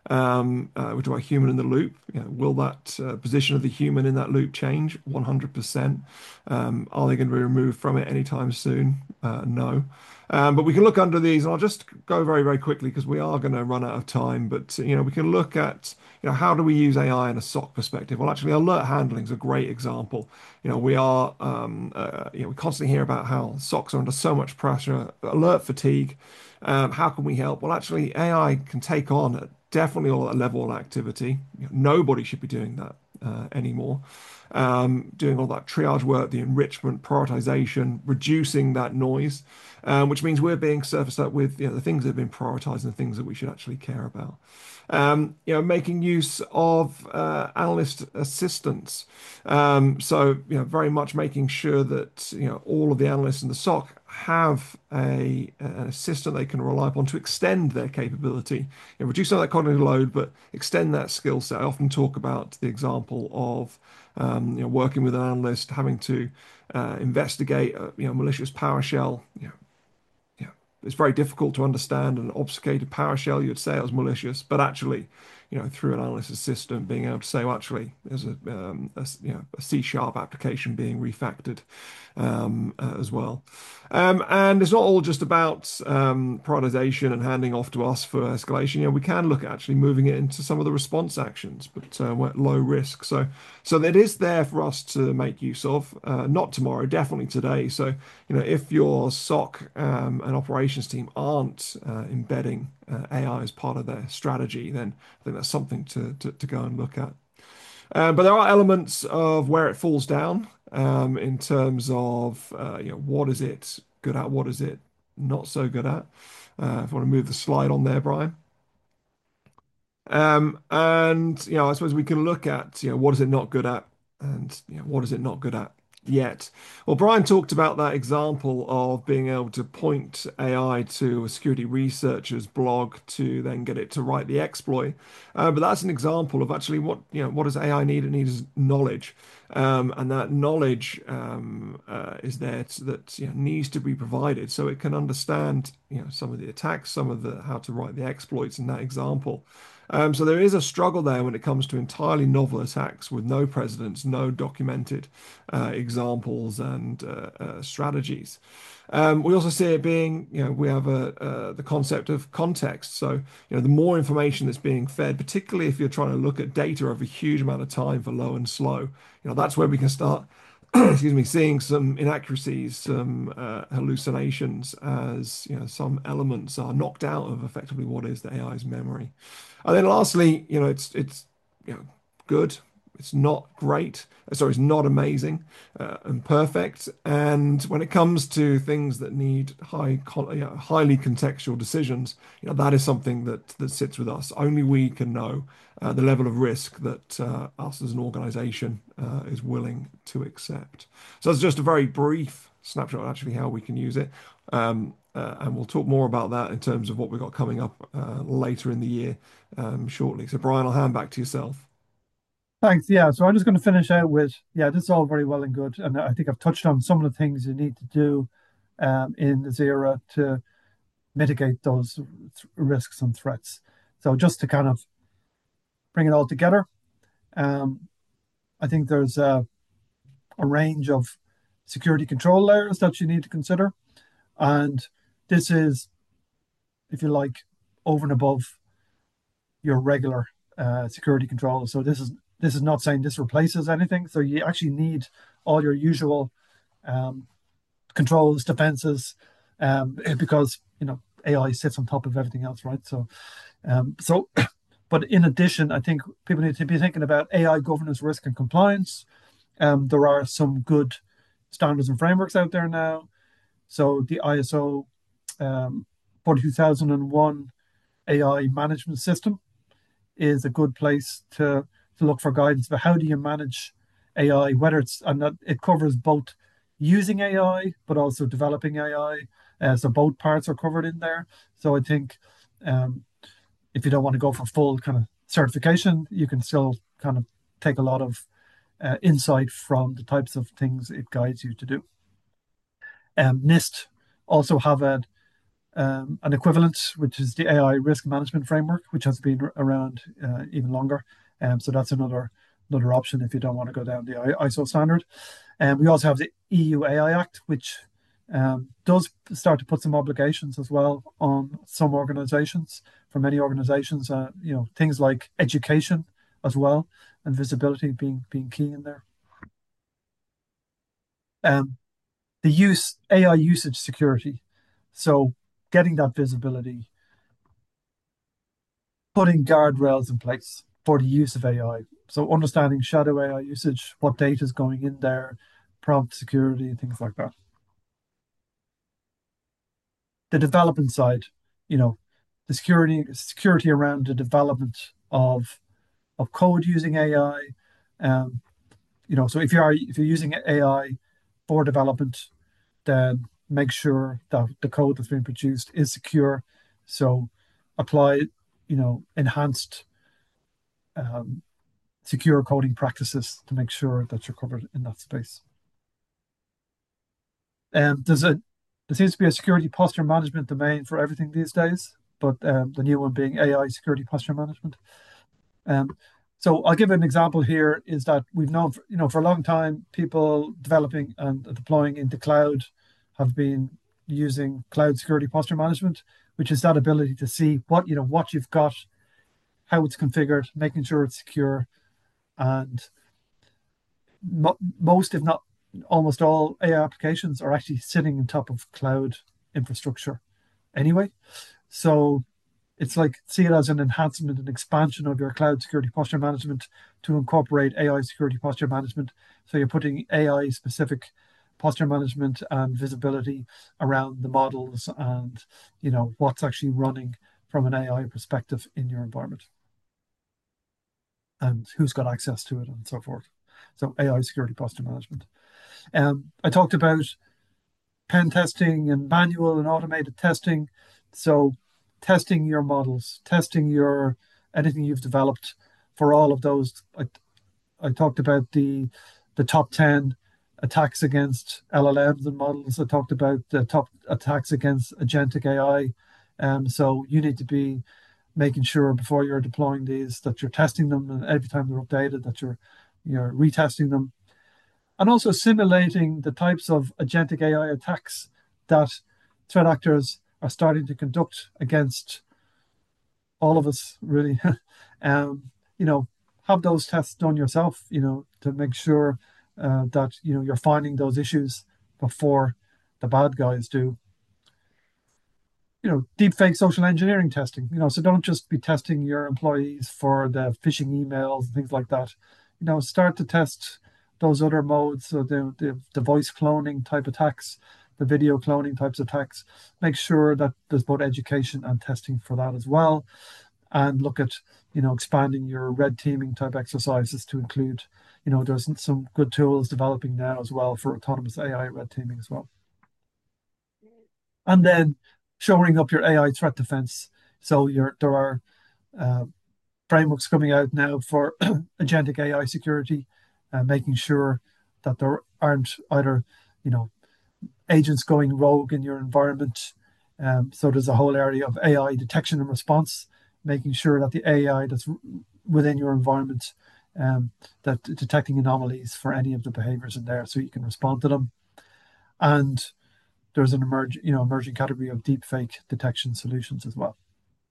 Um, uh, we talk about human in the loop. You know, will that uh, position of the human in that loop change? one hundred percent. Um, are they going to be removed from it anytime soon? Uh, no. Um, but we can look under these, and I'll just go very, very quickly because we are going to run out of time. But you know, we can look at you know how do we use A I in a S O C perspective? Well, actually, alert handling is a great example. You know, we are um, uh, you know we constantly hear about how S O Cs are under so much pressure, alert fatigue. Um, how can we help? Well, actually, A I can take on definitely all that level of activity. You know, nobody should be doing that uh, anymore. Um, doing all that triage work, the enrichment, prioritization, reducing that noise, um, which means we're being surfaced up with you know, the things that have been prioritized and the things that we should actually care about. Um, you know, making use of uh, analyst assistance. Um, so, you know, very much making sure that, you know, all of the analysts in the S O C have a, an assistant they can rely upon to extend their capability, you know, reduce some of that cognitive load, but extend that skill set. I often talk about the example of, um, you know, working with an analyst, having to uh, investigate, a, you know, malicious PowerShell, you know, yeah, it's very difficult to understand an obfuscated PowerShell. You'd say it was malicious, but actually, you know, through an analysis system, being able to say, well, actually, there's a, um, a you know a C sharp application being refactored um, uh, as well. Um, and it's not all just about um, prioritization and handing off to us for escalation. You know, we can look at actually moving it into some of the response actions, but uh, we're at low risk. So, so that is there for us to make use of. Uh, not tomorrow, definitely today. So, you know, if your S O C um, and operations team aren't uh, embedding uh, A I as part of their strategy, then I think that's something to to, to go and look at. Um, but there are elements of where it falls down um, in terms of uh, you know what is it good at, what is it not so good at. Uh, if I want to move the slide on there, Brian. Um, and you know, I suppose we can look at you know what is it not good at, and you know what is it not good at yet. Well, Brian talked about that example of being able to point A I to a security researcher's blog to then get it to write the exploit. Uh, but that's an example of actually what you know what does A I need? It needs knowledge. Um, and that knowledge um, uh, is there to, that you know, needs to be provided so it can understand you know some of the attacks, some of the how to write the exploits in that example. Um, so there is a struggle there when it comes to entirely novel attacks with no precedents, no documented uh, examples and uh, uh, strategies. Um, we also see it being, you know, we have a, uh, the concept of context. So, you know, the more information that's being fed, particularly if you're trying to look at data over a huge amount of time for low and slow, you know, that's where we can start, excuse me, seeing some inaccuracies, some uh, hallucinations as, you know, some elements are knocked out of effectively what is the A I's memory. And then lastly, you know, it's it's you know good. It's not great. uh, Sorry, it's not amazing uh, and perfect. And when it comes to things that need high, con- you know, highly contextual decisions, you know, that is something that that sits with us. Only we can know uh, the level of risk that uh, us as an organization uh, is willing to accept. So that's just a very brief snapshot, of actually, how we can use it. Um, uh, and we'll talk more about that in terms of what we've got coming up uh, later in the year um, shortly. So, Brian, I'll hand back to yourself. Thanks. Yeah. So I'm just going to finish out with, yeah, this is all very well and good. And I think I've touched on some of the things you need to do um, in this era to mitigate those th risks and threats. So just to kind of bring it all together, um, I think there's a, a range of security control layers that you need to consider. And this is, if you like, over and above your regular uh, security control. So this is this is not saying this replaces anything. So you actually need all your usual um, controls, defenses, um, because you know A I sits on top of everything else, right? So, um, so, but in addition, I think people need to be thinking about A I governance, risk, and compliance. Um, there are some good standards and frameworks out there now. So the I S O um, forty-two thousand one A I management system is a good place to to look for guidance. But how do you manage A I? Whether it's and that it covers both using A I but also developing A I. Uh, so both parts are covered in there. So I think um, if you don't want to go for full kind of certification, you can still kind of take a lot of uh, insight from the types of things it guides you to do. Um, NIST also have a, um, an equivalent, which is the A I risk management framework, which has been around uh, even longer. Um, so that's another another option if you don't want to go down the I S O standard. And um, we also have the E U A I Act, which um, does start to put some obligations as well on some organizations. For many organizations, uh, you know, things like education as well and visibility being being key in there. Um, the use A I usage security, so getting that visibility, putting guardrails in place for the use of A I. So understanding shadow A I usage, what data is going in there, prompt security, things like that. The development side, you know, the security security around the development of of code using A I. Um, you know, so if you are if you're using A I for development, then make sure that the code that's being produced is secure. So apply, you know, enhanced um, secure coding practices to make sure that you're covered in that space. Um, there's a there seems to be a security posture management domain for everything these days, but um, the new one being A I security posture management. Um, so I'll give an example here is that we've known, for, you know, for a long time, people developing and deploying into cloud have been using cloud security posture management, which is that ability to see what, you know, what you've got, how it's configured, making sure it's secure. And mo most, if not almost all A I applications are actually sitting on top of cloud infrastructure anyway. So it's like see it as an enhancement and expansion of your cloud security posture management to incorporate A I security posture management. So you're putting A I specific posture management and visibility around the models and you know what's actually running from an A I perspective in your environment and who's got access to it and so forth. So A I security posture management. Um, I talked about pen testing and manual and automated testing. So testing your models, testing your anything you've developed for all of those. I, I talked about the the top ten attacks against L L Ms and models. I talked about the top attacks against agentic A I. Um, so you need to be making sure before you're deploying these that you're testing them and every time they're updated that you're you're retesting them and also simulating the types of agentic A I attacks that threat actors are starting to conduct against all of us, really. um, you know, have those tests done yourself, you know, to make sure uh, that, you know, you're finding those issues before the bad guys do. You know, deep fake social engineering testing, you know, so don't just be testing your employees for the phishing emails and things like that. You know, start to test those other modes, so the, the, the voice cloning type attacks, the video cloning types of attacks. Make sure that there's both education and testing for that as well. And look at, you know, expanding your red teaming type exercises to include, you know, there's some good tools developing now as well for autonomous A I red teaming as well. And then shoring up your A I threat defense. So you're, there are uh, frameworks coming out now for agentic A I security, uh, making sure that there aren't either, you know, agents going rogue in your environment. Um, so there's a whole area of A I detection and response, making sure that the A I that's within your environment, um, that detecting anomalies for any of the behaviors in there, so you can respond to them. And there's an emerge, you know, emerging category of deep fake detection solutions as well.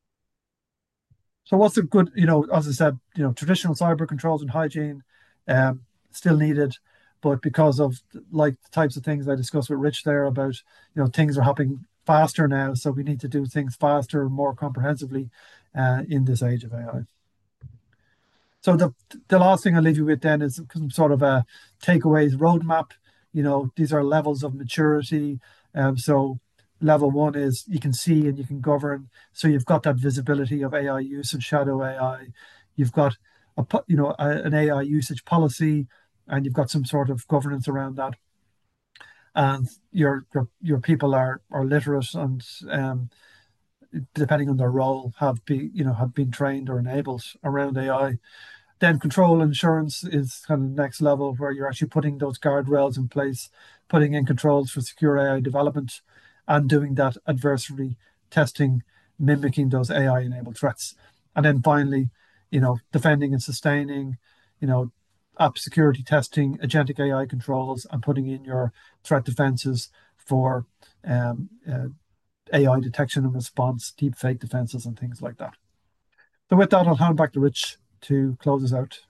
So what's a good, you know, as I said, you know, traditional cyber controls and hygiene um, still needed, but because of like the types of things I discussed with Rich there about, you know, things are happening faster now, so we need to do things faster, more comprehensively uh, in this age of A I. So the the last thing I'll leave you with then is some sort of a takeaways roadmap. You know, these are levels of maturity. Um, so level one is you can see and you can govern. So you've got that visibility of A I use and shadow A I. You've got a you know a, an A I usage policy, and you've got some sort of governance around that. And your your your people are are literate and um, depending on their role have be you know have been trained or enabled around A I. Then control insurance is kind of the next level where you're actually putting those guardrails in place, putting in controls for secure A I development, and doing that adversary testing, mimicking those A I-enabled threats. And then finally, you know, defending and sustaining, you know, app security testing, agentic A I controls, and putting in your threat defenses for um, uh, A I detection and response, deep fake defenses, and things like that. So with that, I'll hand back to Rich to close us out.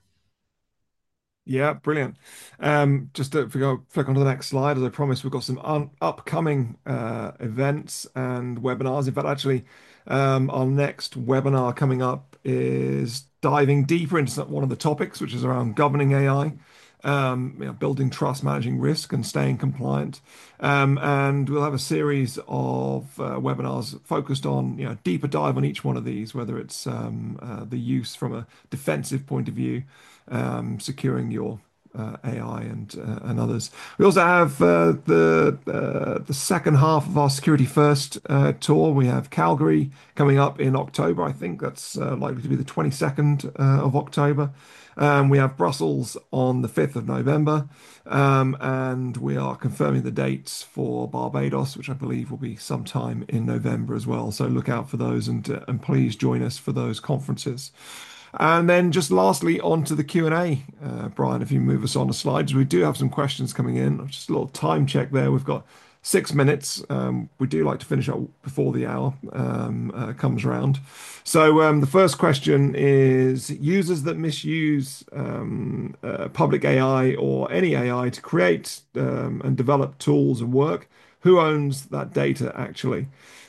Yeah, brilliant. Um, just to, if we go flick onto the next slide, as I promised, we've got some un upcoming uh, events and webinars. In fact, actually, um, our next webinar coming up is diving deeper into one of the topics, which is around governing A I, um, you know, building trust, managing risk, and staying compliant. Um, and we'll have a series of uh, webinars focused on, you know, deeper dive on each one of these, whether it's um, uh, the use from a defensive point of view, um, securing your uh, A I and uh, and others. We also have uh, the uh, the second half of our Security First uh, tour. We have Calgary coming up in October. I think that's uh, likely to be the twenty-second uh, of October. Um, we have Brussels on the fifth of November, um, and we are confirming the dates for Barbados, which I believe will be sometime in November as well. So look out for those, and uh, and please join us for those conferences. And then just lastly, on to the Q and A. Uh, Brian, if you move us on the slides, we do have some questions coming in. Just a little time check there. We've got six minutes. Um, we do like to finish up before the hour um, uh, comes around. So um, the first question is, users that misuse um, uh, public A I or any A I to create um, and develop tools and work, who owns that data actually?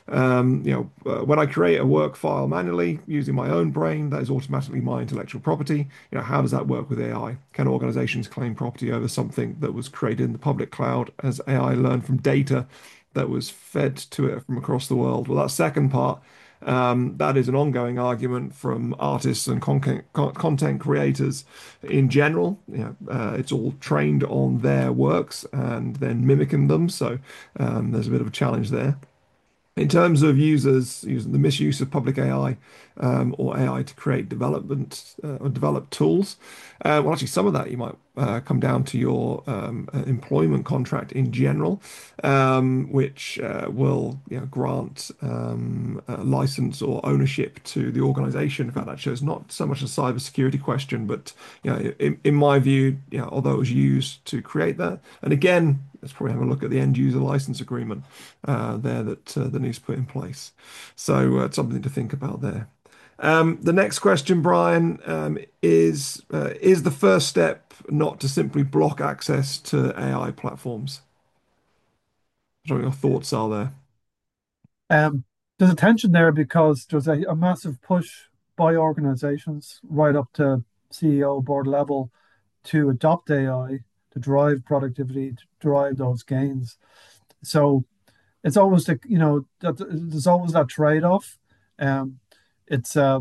Um, you know, uh, when I create a work file manually using my own brain, that is automatically my intellectual property. You know, how does that work with A I? Can organizations claim property over something that was created in the public cloud as A I learned from data that was fed to it from across the world? Well, that second part, um, that is an ongoing argument from artists and content, content creators in general. You know, uh, it's all trained on their works and then mimicking them. So um, there's a bit of a challenge there. In terms of users using the misuse of public A I um, or A I to create development uh, or develop tools, uh, well, actually, some of that you might uh, come down to your um, uh, employment contract in general, um, which uh, will you know, grant um, a license or ownership to the organization. In fact, that shows not so much a cybersecurity question, but you know, in, in my view, you know, although it was used to create that, and again, let's probably have a look at the end user license agreement uh, there that uh, that needs to put in place. So uh, it's something to think about there. Um, the next question, Brian, um, is uh, is the first step not to simply block access to A I platforms? What are your thoughts are there? Um, there's a tension there because there's a, a massive push by organizations right up to C E O board level to adopt A I to drive productivity, to drive those gains. So it's always the you know that there's always that trade-off. Um, it's uh,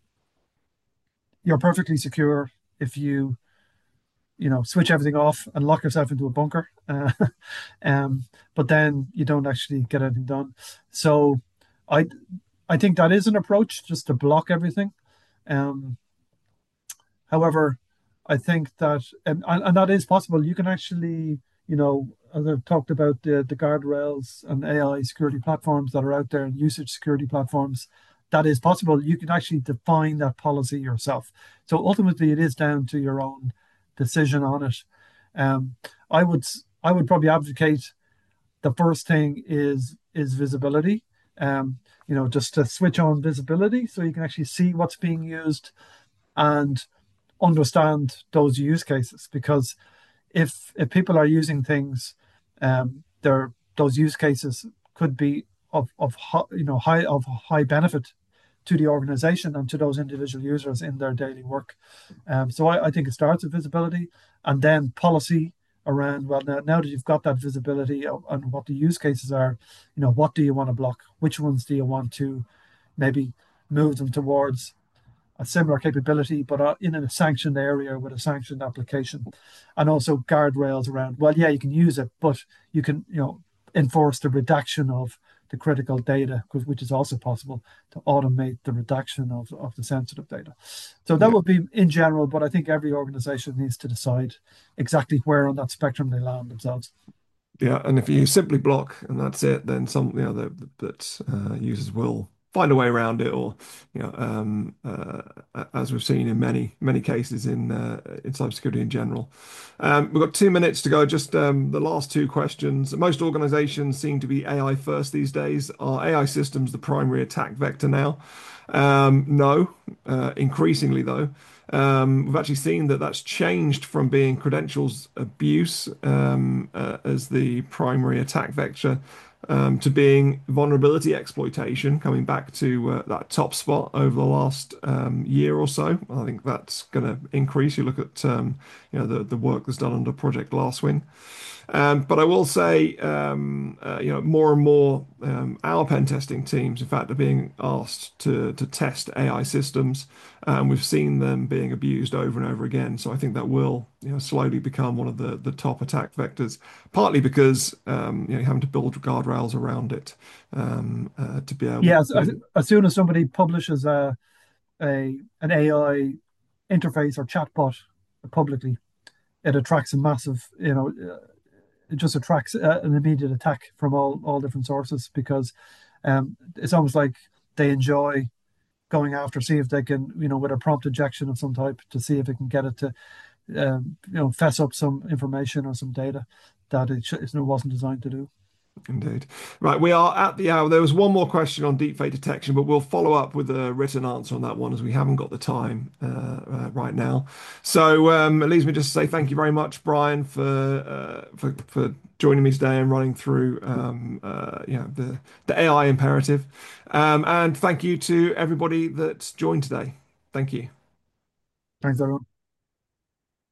you're perfectly secure if you you know switch everything off and lock yourself into a bunker, uh, um, but then you don't actually get anything done. So I I think that is an approach just to block everything. Um, However, I think that and, and that is possible. You can actually, you know, as I've talked about the the guardrails and A I security platforms that are out there and usage security platforms, that is possible. You can actually define that policy yourself. So ultimately, it is down to your own decision on it. Um, I would I would probably advocate the first thing is is visibility. Um, you know, just to switch on visibility so you can actually see what's being used and understand those use cases. Because if if people are using things, um, they're those use cases could be of of you know high of high benefit to the organization and to those individual users in their daily work. Um, so I, I think it starts with visibility and then policy around, well, now, now that you've got that visibility and what the use cases are, you know, what do you want to block? Which ones do you want to maybe move them towards a similar capability, but uh, in a sanctioned area with a sanctioned application, and also guardrails around. Well, yeah, you can use it, but you can, you know, enforce the redaction of the critical data, which is also possible to automate the redaction of, of the sensitive data. So that Yeah. would be in general, but I think every organization needs to decide exactly where on that spectrum they land themselves. Yeah, and if you simply block and that's it, then some, you know, that that uh, users will find a way around it, or you know, um, uh, as we've seen in many many cases in uh, in cybersecurity in general. Um, we've got two minutes to go. Just um, the last two questions. Most organizations seem to be A I first these days. Are A I systems the primary attack vector now? Um, no, uh, increasingly though. Um, we've actually seen that that's changed from being credentials abuse um, uh, as the primary attack vector um, to being vulnerability exploitation, coming back to uh, that top spot over the last um, year or so. I think that's going to increase. You look at um, you know the the work that's done under Project Glasswing. Um, but I will say, um, uh, you know, more and more um, our pen testing teams, in fact, are being asked to to test A I systems, and we've seen them being abused over and over again. So I think that will, you know, slowly become one of the the top attack vectors, partly because um, you know, having to build guardrails around it um, uh, to be able Yeah, as, as, to. as soon as somebody publishes a, a an A I interface or chatbot publicly, it attracts a massive, you know, uh, it just attracts uh, an immediate attack from all all different sources because um, it's almost like they enjoy going after, see if they can, you know, with a prompt injection of some type to see if it can get it to, um, you know, fess up some information or some data that it, sh- it wasn't designed to do. Indeed. Right, we are at the hour. There was one more question on deepfake detection, but we'll follow up with a written answer on that one as we haven't got the time uh, uh, right now. So um, it leaves me just to say thank you very much, Brian, for uh, for, for joining me today and running through um, uh, you know, the the A I imperative. Um, and thank you to everybody that joined today. Thank you. Thanks, everyone.